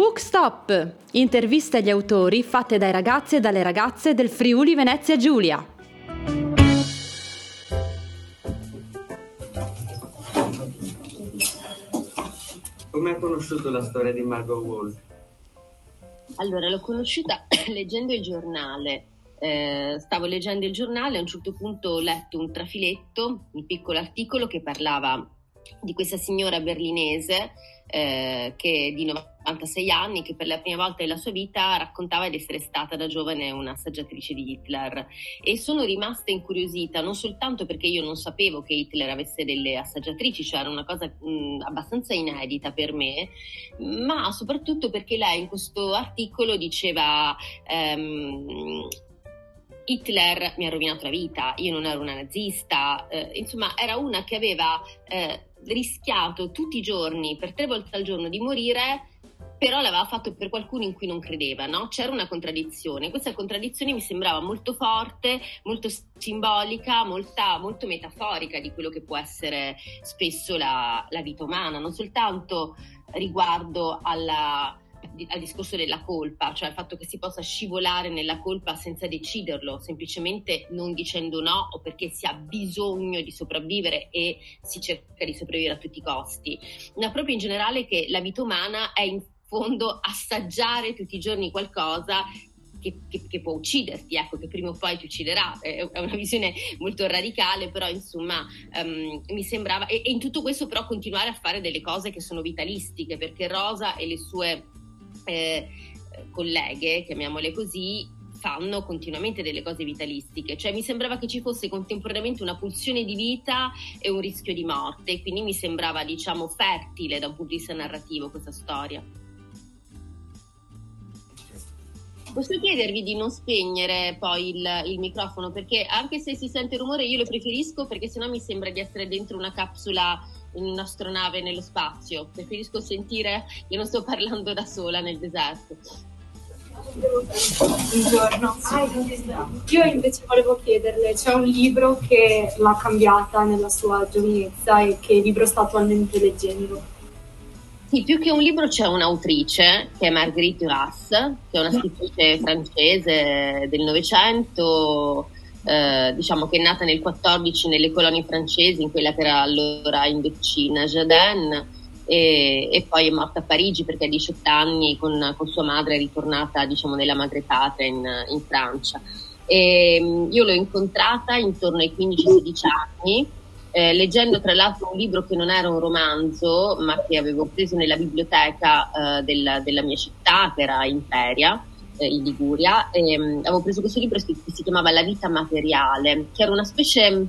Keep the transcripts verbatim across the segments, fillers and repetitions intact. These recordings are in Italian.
Bookstop, interviste agli autori fatte dai ragazzi e dalle ragazze del Friuli Venezia Giulia. Come hai conosciuto la storia di Margot Wolf? Allora, l'ho conosciuta leggendo il giornale. Eh, stavo leggendo il giornale, a un certo punto ho letto un trafiletto, un piccolo articolo che parlava di questa signora berlinese eh, che di novantasei anni, che per la prima volta della sua vita raccontava di essere stata da giovane un'assaggiatrice di Hitler, e sono rimasta incuriosita non soltanto perché io non sapevo che Hitler avesse delle assaggiatrici, cioè era una cosa mh, abbastanza inedita per me, ma soprattutto perché lei in questo articolo diceva ehm, Hitler mi ha rovinato la vita, io non ero una nazista, eh, insomma era una che aveva eh, rischiato tutti i giorni, per tre volte al giorno, di morire, però l'aveva fatto per qualcuno in cui non credeva, no? C'era una contraddizione, questa contraddizione mi sembrava molto forte, molto simbolica, molta, molto metaforica di quello che può essere spesso la, la vita umana, non soltanto riguardo alla... al discorso della colpa, cioè il fatto che si possa scivolare nella colpa senza deciderlo, semplicemente non dicendo no o perché si ha bisogno di sopravvivere e si cerca di sopravvivere a tutti i costi, ma proprio in generale che la vita umana è in fondo assaggiare tutti i giorni qualcosa Che, che, che può ucciderti, ecco, che prima o poi ti ucciderà. È, è una visione molto radicale, però insomma um, mi sembrava, e, e in tutto questo però continuare a fare delle cose che sono vitalistiche, perché Rosa e le sue eh, colleghe, chiamiamole così, fanno continuamente delle cose vitalistiche, cioè mi sembrava che ci fosse contemporaneamente una pulsione di vita e un rischio di morte, quindi mi sembrava, diciamo, fertile da un punto di vista narrativo questa storia. Posso chiedervi di non spegnere poi il, il microfono, perché anche se si sente rumore io lo preferisco, perché sennò mi sembra di essere dentro una capsula in un'astronave nello spazio. Preferisco sentire che non sto parlando da sola nel deserto. Buongiorno. Io invece volevo chiederle, c'è un libro che l'ha cambiata nella sua giovinezza e che libro sta attualmente leggendo? Sì, più che un libro c'è un'autrice che è Marguerite Duras, che è una scrittrice francese del Novecento, eh, diciamo che è nata nel quattordici nelle colonie francesi, in quella che era allora Indochina, Jardin, e, e poi è morta a Parigi perché a diciotto anni con, con sua madre è ritornata, diciamo, nella madrepatria in, in Francia. E io l'ho incontrata intorno ai quindici sedici anni, Eh, leggendo tra l'altro un libro che non era un romanzo, ma che avevo preso nella biblioteca eh, della, della mia città, che era Imperia, eh, in Liguria, e mh, avevo preso questo libro che si chiamava La vita materiale, che era una specie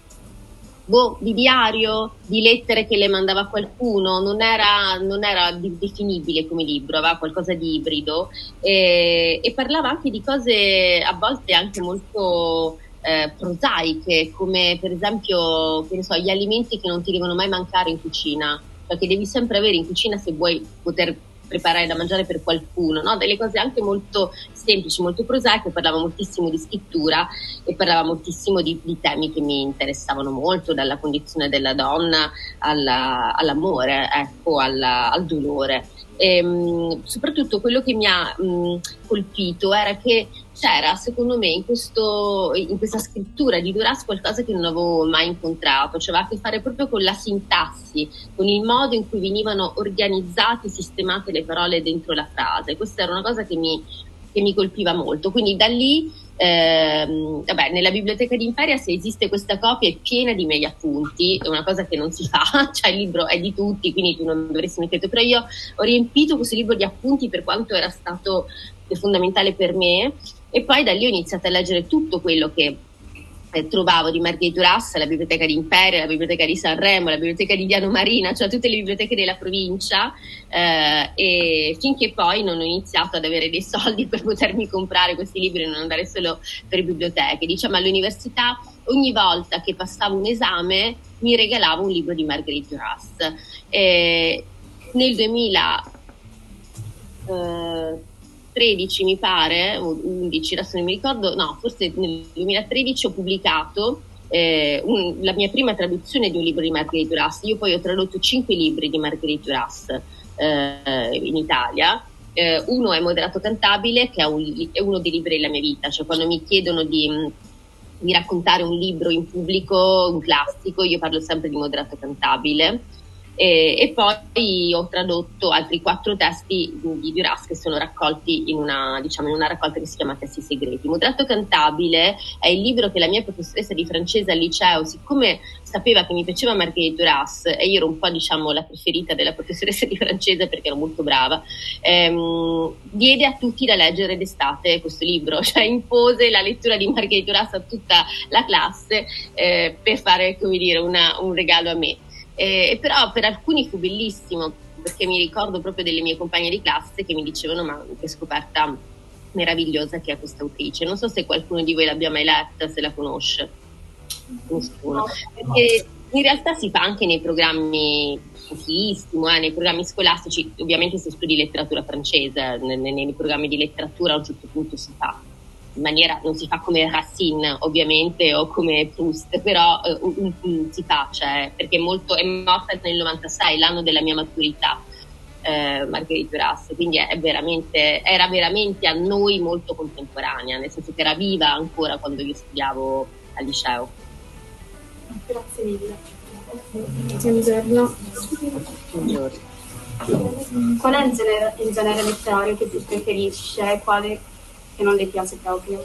boh, di diario, di lettere che le mandava qualcuno, non era, non era definibile come libro, aveva qualcosa di ibrido, e, e parlava anche di cose a volte anche molto Eh, prosaiche, come per esempio, che ne so, gli alimenti che non ti devono mai mancare in cucina, cioè che devi sempre avere in cucina se vuoi poter preparare da mangiare per qualcuno, no? Delle cose anche molto semplici, molto prosaiche. Parlava moltissimo di scrittura e parlava moltissimo di, di temi che mi interessavano molto, dalla condizione della donna alla, all'amore, ecco, alla, al dolore. E, mh, soprattutto quello che mi ha mh, colpito era che c'era, secondo me, in, questo, in questa scrittura di Duras qualcosa che non avevo mai incontrato, cioè aveva a che fare proprio con la sintassi, con il modo in cui venivano organizzate, sistemate le parole dentro la frase. Questa era una cosa che mi, che mi colpiva molto, quindi da lì ehm, vabbè, nella biblioteca di Imperia, se esiste questa copia, è piena di miei appunti, è una cosa che non si fa, cioè il libro è di tutti, quindi tu non dovresti metterlo, però io ho riempito questo libro di appunti per quanto era stato fondamentale per me, e poi da lì ho iniziato a leggere tutto quello che eh, trovavo di Marguerite Duras, la biblioteca di Imperia, la biblioteca di Sanremo, la biblioteca di Diano Marina, cioè tutte le biblioteche della provincia, eh, e finché poi non ho iniziato ad avere dei soldi per potermi comprare questi libri e non andare solo per biblioteche. Diciamo, all'università ogni volta che passavo un esame mi regalavo un libro di Marguerite Duras. E nel duemila eh, tredici mi pare, o undici, adesso non mi ricordo, no, forse nel duemilatredici ho pubblicato eh, un, la mia prima traduzione di un libro di Marguerite Duras. Io poi ho tradotto cinque libri di Marguerite Duras eh, in Italia, Eh, uno è Moderato Cantabile, che è, un, è uno dei libri della mia vita, cioè quando mi chiedono di, di raccontare un libro in pubblico, un classico, io parlo sempre di Moderato Cantabile. E, e poi ho tradotto altri quattro testi di Duras che sono raccolti in una, diciamo, in una raccolta che si chiama Testi Segreti. Moderato Cantabile è il libro che la mia professoressa di francese al liceo, siccome sapeva che mi piaceva Marguerite Duras e io ero un po', diciamo, la preferita della professoressa di francese perché ero molto brava, ehm, diede a tutti da leggere d'estate questo libro, cioè impose la lettura di Marguerite Duras a tutta la classe eh, per fare, come dire, una, un regalo a me. Eh, però per alcuni fu bellissimo, perché mi ricordo proprio delle mie compagne di classe che mi dicevano: ma che scoperta meravigliosa che è questa autrice. Non so se qualcuno di voi l'abbia mai letta, se la conosce. Nessuno. Perché in realtà si fa anche nei programmi, pochissimo, eh, nei programmi scolastici, ovviamente se studi letteratura francese, nei, nei programmi di letteratura a un certo punto si fa. In maniera, non si fa come Racine ovviamente o come Proust, però eh, un, un, si fa, cioè, perché molto, è morta nel novantasei, l'anno della mia maturità, eh, Marguerite Duras, quindi è veramente, era veramente a noi molto contemporanea, nel senso che era viva ancora quando io studiavo al liceo. Grazie mille. Buongiorno. Buongiorno. Qual è il genere, il genere letterario che tu preferisce? Quale che non le piace proprio?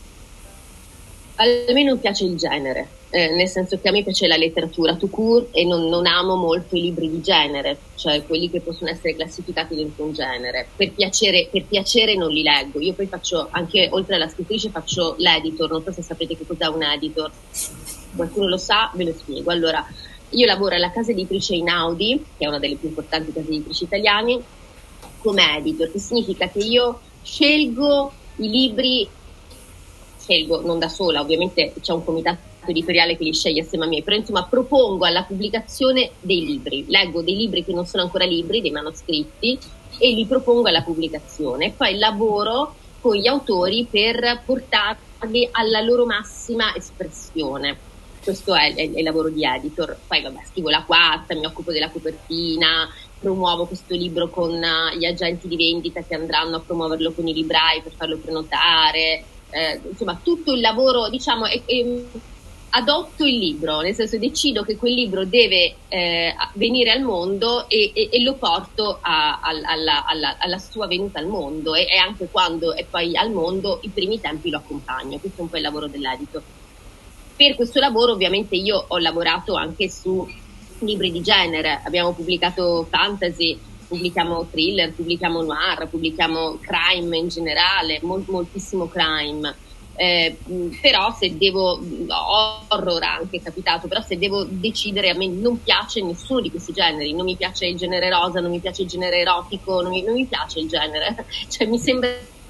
A me non piace il genere, eh, nel senso che a me piace la letteratura tout court e non, non amo molto i libri di genere, cioè quelli che possono essere classificati dentro un genere. Per piacere, per piacere non li leggo. Io poi faccio, anche oltre alla scrittrice, faccio l'editor, non so se sapete che cos'è un editor. Qualcuno lo sa, ve lo spiego. Allora, io lavoro alla casa editrice Einaudi, che è una delle più importanti case editrici italiane, come editor, che significa che io scelgo i libri, scelgo non da sola, ovviamente c'è un comitato editoriale che li sceglie assieme a me, però insomma propongo alla pubblicazione dei libri, leggo dei libri che non sono ancora libri, dei manoscritti, e li propongo alla pubblicazione. Poi lavoro con gli autori per portarli alla loro massima espressione. Questo è, è, è il lavoro di editor. Poi vabbè, scrivo la quarta, mi occupo della copertina, promuovo questo libro con uh, gli agenti di vendita che andranno a promuoverlo con i librai per farlo prenotare, eh, insomma tutto il lavoro, diciamo, è, è, adotto il libro, nel senso decido che quel libro deve eh, venire al mondo e, e, e lo porto a, a, alla, alla, alla sua venuta al mondo e, e anche quando è poi al mondo i primi tempi lo accompagno. Questo è un po' il lavoro dell'editor. Per questo lavoro ovviamente io ho lavorato anche su libri di genere, abbiamo pubblicato fantasy, pubblichiamo thriller, pubblichiamo noir, pubblichiamo crime in generale, mol- moltissimo crime, eh, però se devo, horror anche è capitato, però se devo decidere, a me non piace nessuno di questi generi, non mi piace il genere rosa, non mi piace il genere erotico, non mi, non mi piace il genere, cioè mi sembra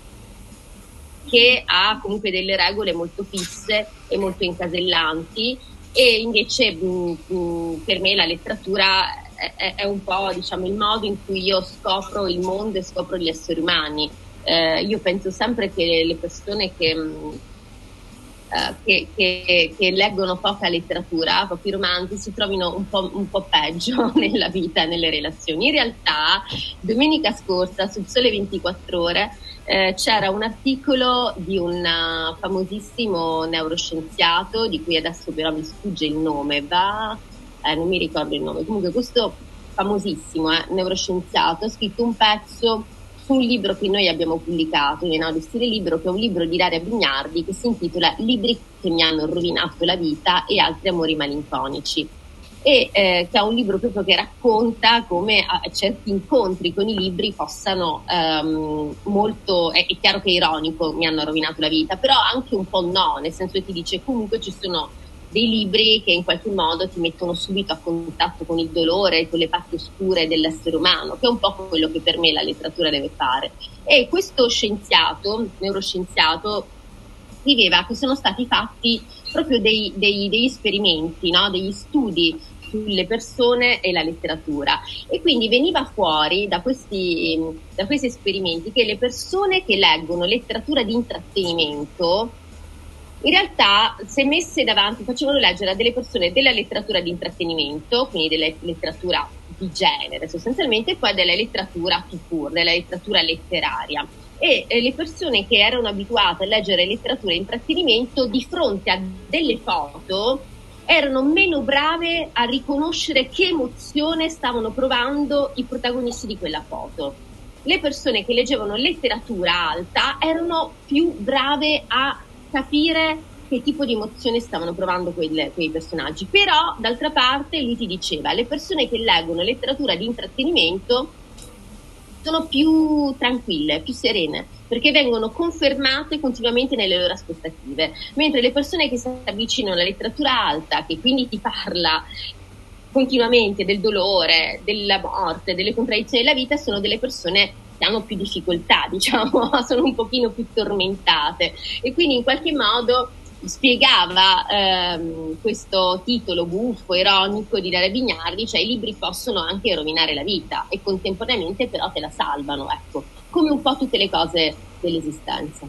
che ha comunque delle regole molto fisse e molto incasellanti. E invece mh, mh, per me la letteratura è, è un po', diciamo, il modo in cui io scopro il mondo e scopro gli esseri umani. Eh, io penso sempre che le persone che, mh, eh, che, che, che leggono poca letteratura, pochi romanzi, si trovino un po', un po' peggio nella vita e nelle relazioni. In realtà domenica scorsa sul Sole ventiquattro Ore Eh, c'era un articolo di un uh, famosissimo neuroscienziato di cui adesso però mi sfugge il nome, va, eh, non mi ricordo il nome, comunque questo famosissimo eh, neuroscienziato ha scritto un pezzo su un libro che noi abbiamo pubblicato in Einaudi Stile Libro, che è un libro di Ilaria Bignardi che si intitola Libri che mi hanno rovinato la vita e altri amori malinconici, e eh, che è un libro proprio che racconta come eh, certi incontri con i libri possano ehm, molto, è, è chiaro che è ironico, mi hanno rovinato la vita, però anche un po' no, nel senso che ti dice comunque ci sono dei libri che in qualche modo ti mettono subito a contatto con il dolore, con le parti oscure dell'essere umano, che è un po' quello che per me la letteratura deve fare. E questo scienziato, neuroscienziato, scriveva che sono stati fatti proprio dei, dei, degli esperimenti, no? Degli studi sulle persone e la letteratura, e quindi veniva fuori da questi, da questi esperimenti che le persone che leggono letteratura di intrattenimento in realtà, se messe davanti, facevano leggere a delle persone della letteratura di intrattenimento, quindi della letteratura di genere sostanzialmente, e poi della letteratura tout court, della letteratura letteraria. E eh, le persone che erano abituate a leggere letteratura e intrattenimento, di fronte a delle foto, erano meno brave a riconoscere che emozione stavano provando i protagonisti di quella foto. Le persone che leggevano letteratura alta erano più brave a capire che tipo di emozione stavano provando quei, quei personaggi. Però, d'altra parte, lui ti diceva, le persone che leggono letteratura di intrattenimento sono più tranquille, più serene, perché vengono confermate continuamente nelle loro aspettative, mentre le persone che si avvicinano alla letteratura alta, che quindi ti parla continuamente del dolore, della morte, delle contraddizioni della vita, sono delle persone che hanno più difficoltà, diciamo, sono un pochino più tormentate, e quindi in qualche modo spiegava ehm, questo titolo buffo, ironico di Daria Vignardi, cioè i libri possono anche rovinare la vita e contemporaneamente però te la salvano, ecco, come un po' tutte le cose dell'esistenza.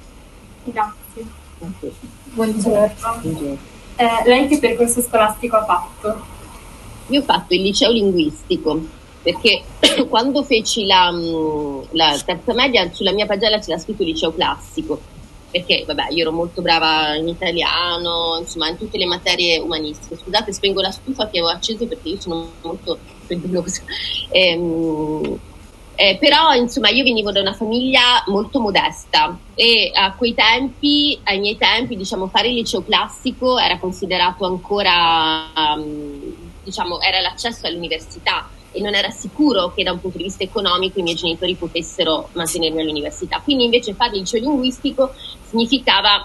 Grazie. Okay. Buongiorno. Buongiorno. Eh, lei che percorso scolastico ha fatto? Io ho fatto il liceo linguistico, perché quando feci la, la terza media sulla mia pagella c'era scritto liceo classico, perché vabbè, io ero molto brava in italiano, insomma in tutte le materie umanistiche. Scusate, spengo la stufa che avevo acceso perché io sono molto freddolosa. Ehm, eh, però insomma io venivo da una famiglia molto modesta e a quei tempi, ai miei tempi, diciamo, fare il liceo classico era considerato ancora, um, diciamo, era l'accesso all'università, e non era sicuro che da un punto di vista economico i miei genitori potessero mantenermi all'università. Quindi invece fare il liceo linguistico significava,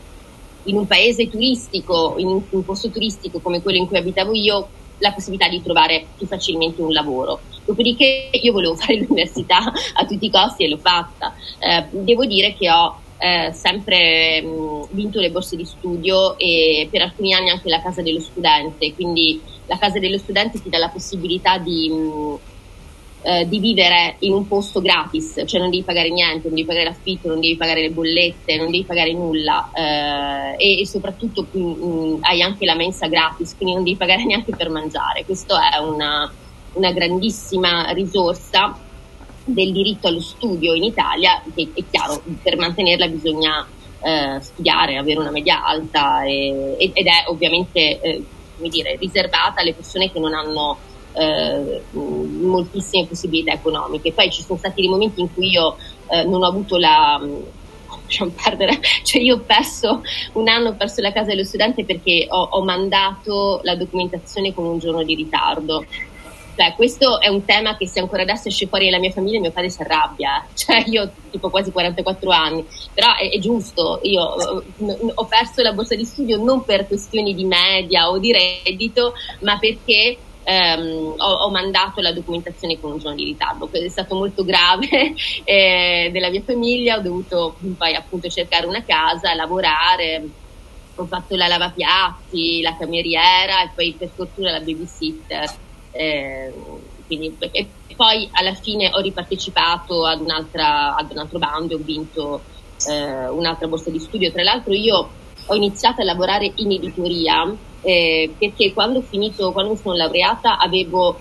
in un paese turistico, in un posto turistico come quello in cui abitavo io, la possibilità di trovare più facilmente un lavoro. Dopodiché io volevo fare l'università a tutti i costi e l'ho fatta. Eh, devo dire che ho eh, sempre mh, vinto le borse di studio e per alcuni anni anche la casa dello studente, quindi la casa dello studente ti dà la possibilità di, mh, eh, di vivere in un posto gratis, cioè non devi pagare niente, non devi pagare l'affitto, non devi pagare le bollette, non devi pagare nulla, eh, e, e soprattutto mh, mh, hai anche la mensa gratis, quindi non devi pagare neanche per mangiare. Questo è una, una grandissima risorsa del diritto allo studio in Italia, che è chiaro, per mantenerla bisogna eh, studiare, avere una media alta, e, ed è ovviamente eh, come dire, riservata alle persone che non hanno eh, moltissime possibilità economiche. Poi ci sono stati dei momenti in cui io eh, non ho avuto la lasciamo perdere, cioè io ho perso un anno, ho perso la casa dello studente perché ho, ho mandato la documentazione con un giorno di ritardo. Cioè, questo è un tema che se ancora adesso esce fuori dalla mia famiglia mio padre si arrabbia, cioè io ho tipo quasi quarantaquattro anni, però è, è giusto, io ho perso la borsa di studio non per questioni di media o di reddito, ma perché ehm, ho, ho mandato la documentazione con un giorno di ritardo. Questo è stato molto grave eh, della mia famiglia, ho dovuto poi appunto cercare una casa, lavorare, ho fatto la lavapiatti, la cameriera e poi per fortuna la babysitter. Eh, quindi, e poi alla fine ho ripartecipato ad un'altra ad un altro bando e ho vinto eh, un'altra borsa di studio. Tra l'altro io ho iniziato a lavorare in editoria eh, perché quando ho finito, quando mi sono laureata avevo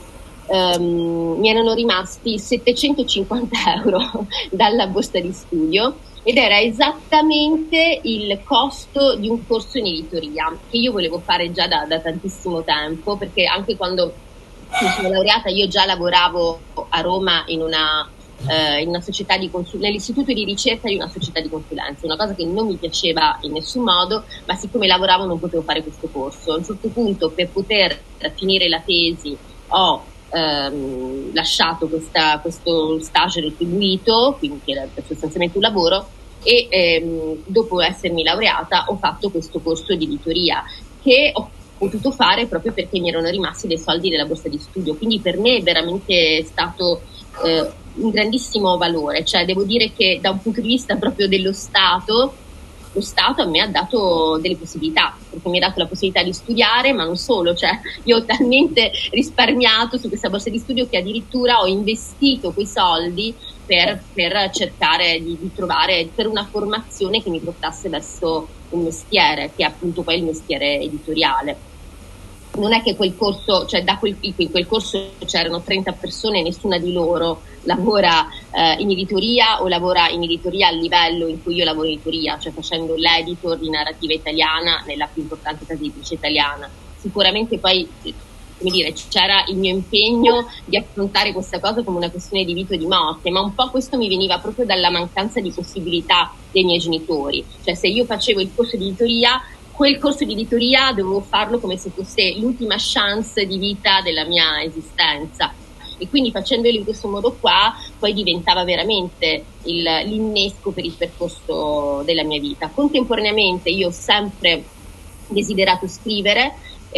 ehm, mi erano rimasti settecentocinquanta euro dalla borsa di studio ed era esattamente il costo di un corso in editoria che io volevo fare già da, da tantissimo tempo, perché anche quando mi sono laureata io già lavoravo a Roma in una, eh, in una società di consul- nell'istituto di ricerca di una società di consulenza, una cosa che non mi piaceva in nessun modo, ma siccome lavoravo non potevo fare questo corso. A un certo punto, per poter finire la tesi, ho ehm, lasciato questa, questo stage retribuito, quindi che era sostanzialmente un lavoro, e ehm, dopo essermi laureata ho fatto questo corso di editoria che ho potuto fare proprio perché mi erano rimasti dei soldi della borsa di studio, quindi per me è veramente stato eh, un grandissimo valore. Cioè devo dire che da un punto di vista proprio dello Stato, lo Stato a me ha dato delle possibilità, perché mi ha dato la possibilità di studiare, ma non solo, cioè io ho talmente risparmiato su questa borsa di studio che addirittura ho investito quei soldi per, per cercare di, di trovare per una formazione che mi portasse verso un mestiere, che è appunto poi il mestiere editoriale. Non è che quel corso, cioè da quel, in quel corso c'erano trenta persone e nessuna di loro lavora eh, in editoria o lavora in editoria al livello in cui io lavoro in editoria, cioè facendo l'editor di narrativa italiana nella più importante casa editrice italiana. Sicuramente poi, come dire, c'era il mio impegno di affrontare questa cosa come una questione di vita e di morte, ma un po' questo mi veniva proprio dalla mancanza di possibilità dei miei genitori. Cioè, se io facevo il corso di editoria, quel corso di editoria dovevo farlo come se fosse l'ultima chance di vita della mia esistenza, e quindi facendolo in questo modo qua poi diventava veramente il, l'innesco per il percorso della mia vita. Contemporaneamente io ho sempre desiderato scrivere,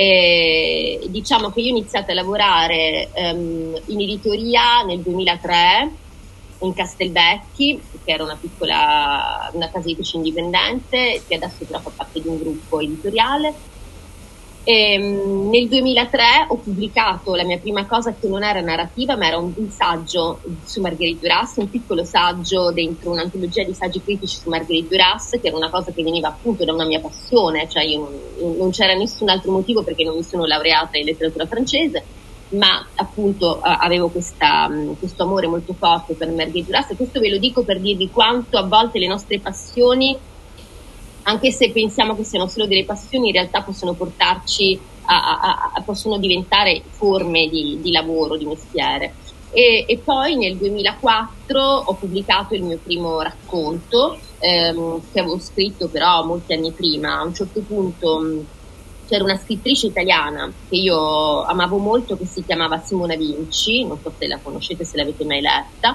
e diciamo che io ho iniziato a lavorare um, in editoria nel duemilatré in Castelvecchi, che era una piccola una casa editrice indipendente che adesso però fa parte di un gruppo editoriale. E, um, nel duemilatré ho pubblicato la mia prima cosa, che non era narrativa ma era un, un saggio su Marguerite Duras, un piccolo saggio dentro un'antologia di saggi critici su Marguerite Duras, che era una cosa che veniva appunto da una mia passione, cioè io non, non c'era nessun altro motivo perché non mi sono laureata in letteratura francese, ma appunto avevo questa, questo amore molto forte per Marguerite Duras, e questo ve lo dico per dirvi quanto a volte le nostre passioni, anche se pensiamo che siano solo delle passioni, in realtà possono portarci a, a, a possono diventare forme di, di lavoro, di mestiere. E, e poi nel duemilaquattro ho pubblicato il mio primo racconto, ehm, che avevo scritto però molti anni prima. A un certo punto c'era una scrittrice italiana che io amavo molto, che si chiamava Simona Vinci, non so se la conoscete, se l'avete mai letta,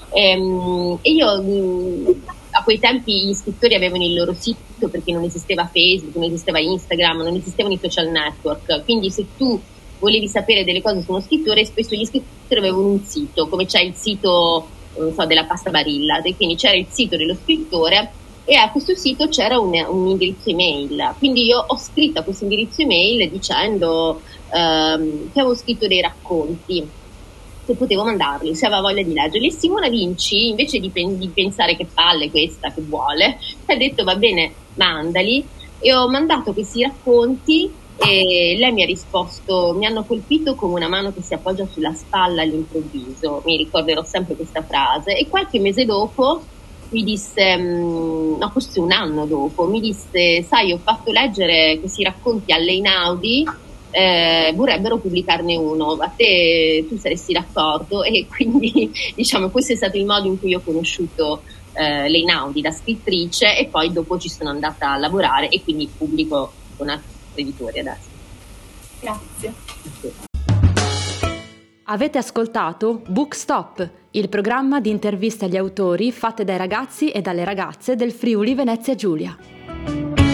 ehm, e io mh, a quei tempi gli scrittori avevano il loro sito perché non esisteva Facebook, non esisteva Instagram, non esistevano i social network, quindi se tu volevi sapere delle cose su uno scrittore, spesso gli scrittori avevano un sito, come c'è il sito, non so, della pasta Barilla, quindi c'era il sito dello scrittore e a questo sito c'era un, un indirizzo email, quindi io ho scritto a questo indirizzo email dicendo ehm, che avevo scritto dei racconti, se potevo mandarli, se aveva voglia di leggerli. Simona Vinci, invece di, pen- di pensare che palle questa, che vuole, ha detto va bene, mandali, e ho mandato questi racconti e lei mi ha risposto: mi hanno colpito come una mano che si appoggia sulla spalla all'improvviso, mi ricorderò sempre questa frase. E qualche mese dopo mi disse, no, forse un anno dopo, mi disse: sai, ho fatto leggere questi racconti alle Einaudi, eh, vorrebbero pubblicarne uno, a te tu saresti d'accordo? E quindi diciamo questo è stato il modo in cui ho conosciuto eh, le Einaudi da scrittrice, e poi dopo ci sono andata a lavorare e quindi pubblico con altri editori adesso. Grazie. Avete ascoltato Bookstop, il programma di interviste agli autori fatte dai ragazzi e dalle ragazze del Friuli Venezia Giulia.